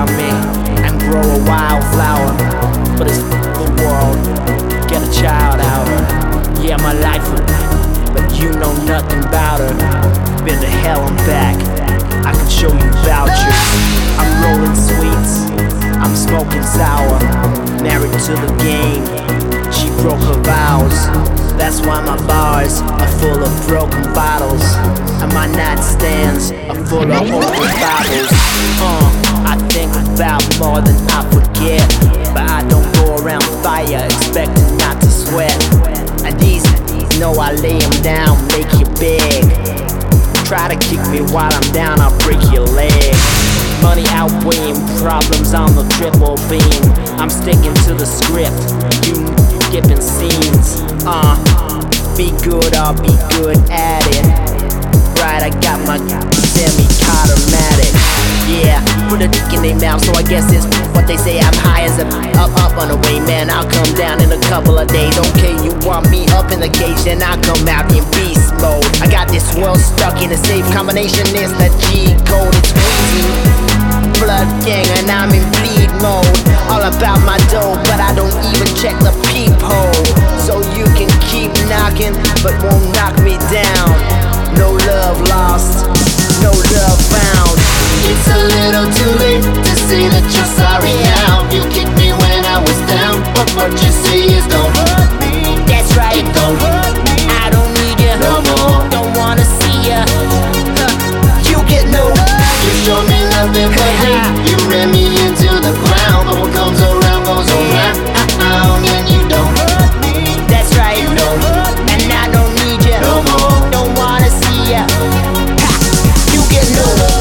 me and grow a wildflower. But it's the world, get a child out her. Yeah, my life, but you know nothing about her. Been to hell and back, I can show you vouchers. I'm rolling sweets, I'm smoking sour. Married to the game, she broke her vows. That's why my bars are full of broken bottles, and my nightstands are full of open bottles. I think about more than I forget, but I don't go around fire expecting not to sweat. And these know I lay them down, make you beg. Try to kick me while I'm down, I'll break your leg. Money outweighing problems on the triple beam. I'm sticking to the script, you skipping scenes. Be good, I'll be good at it. Right, I got my semi-automatic. Yeah, put a dick in their mouth, so I guess it's what they say. I'm high as a up on the way, man. I'll come down in a couple of days. Okay, you want me up in the cage, then I'll come out in beast mode. I got this world stuck in a safe combination. It's the G code, it's Weezy, blood gang, and I'm in bleed mode. All about my dough, but I don't even check the peephole. So you can keep knocking, but won't knock me down. No love lost, no love found. It's a little too late to say that you're sorry now. You kicked me when I was down, but what you say is don't hurt me. That's right, it don't hurt me. I don't need you no more. Don't wanna see ya. You get no love. You showed me nothing but hate. You ran me into the ground, but what comes around goes around. And you don't hurt me. That's right, you don't hurt me. And I don't need you no more. Don't wanna see ya. You get no love.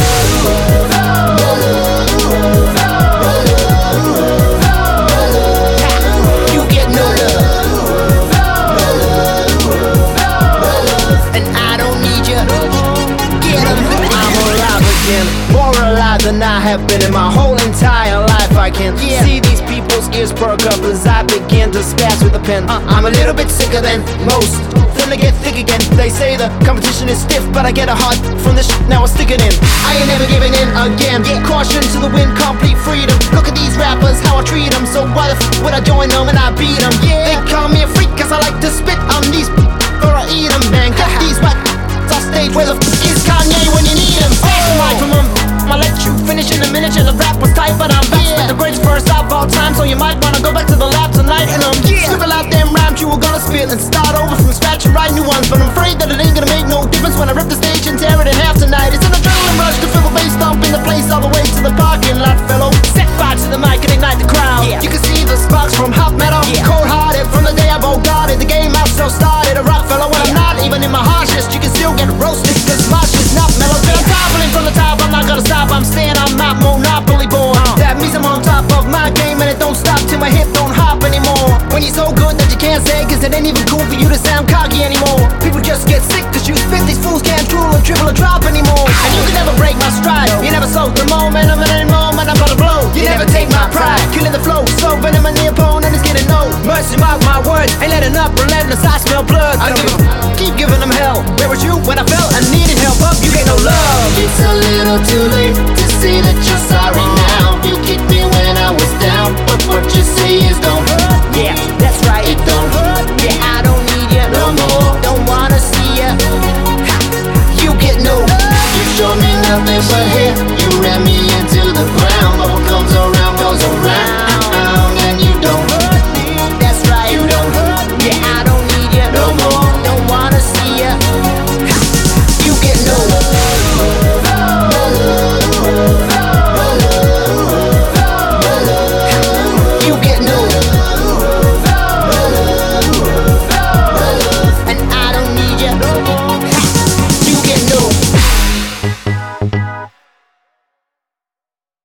You get no love. And I don't need you. Get 'em. I'm alive again, more alive than I have been in my whole entire life. I can see these people's ears perk up as I begin to spaz with a pen. I'm a little bit sicker than most. Then they get thick again. They say the competition is stiff, but I get a heart from this now I stick it in. I ain't never giving in again. Caution to the wind, complete freedom. Look at these rappers, how I treat them. So why the would I join them and I beat them? They call me a freak cause I like to spit on these or I eat them, man. Cut these back off stage. Where the is Kanye when you need him? Take the mic from him. I'll let you finish in a minute. The rap was tight, but I'm back with the greatest verse of all time. So you might wanna go back to the lab tonight and scribble out them rhymes you were gonna spit and start over from scratch and write new ones. But I'm afraid that it ain't gonna make no difference when I rip the stage and tear it in half tonight. It's an adrenaline rush to feel the bass thump in the place all the way to the parking lot, fellow. Set fire to the mic and ignite the crowd. You can see the sparks from hot metal. Cold-hearted from the day I bogarted the game. I still started a rock fellow when I'm not even in my harshest. You can still get roasted cause Marsh is not mellow. Till I'm toppling from the top, I'm not gonna stop. I'm staying on my monopoly board. That means I'm on top of my game and it don't stop till my hip don't hop anymore. When you're so good that you can't say cause it ain't even cool for you to sound cocky anymore. People just get sick cause you spit. These fools can't drool or dribble or drop anymore. And you can never break my stride. You never soak the momentum and any moment I'm gonna blow. You never take my pride. Killing the flow, so venom and the opponent is getting no mercy. Mark my words, ain't letting up, relentless. I smell blood. I don't keep giving them hell. Where was you when I felt I needed help? Up, you get no love. It's a little too late to say that you're sorry now. You kicked me when I was down, but what you say is don't hurt me. Yeah, that's right, it don't hurt me. Yeah, I don't need you no more. Don't wanna see ya. You get no love. You show me nothing but hate.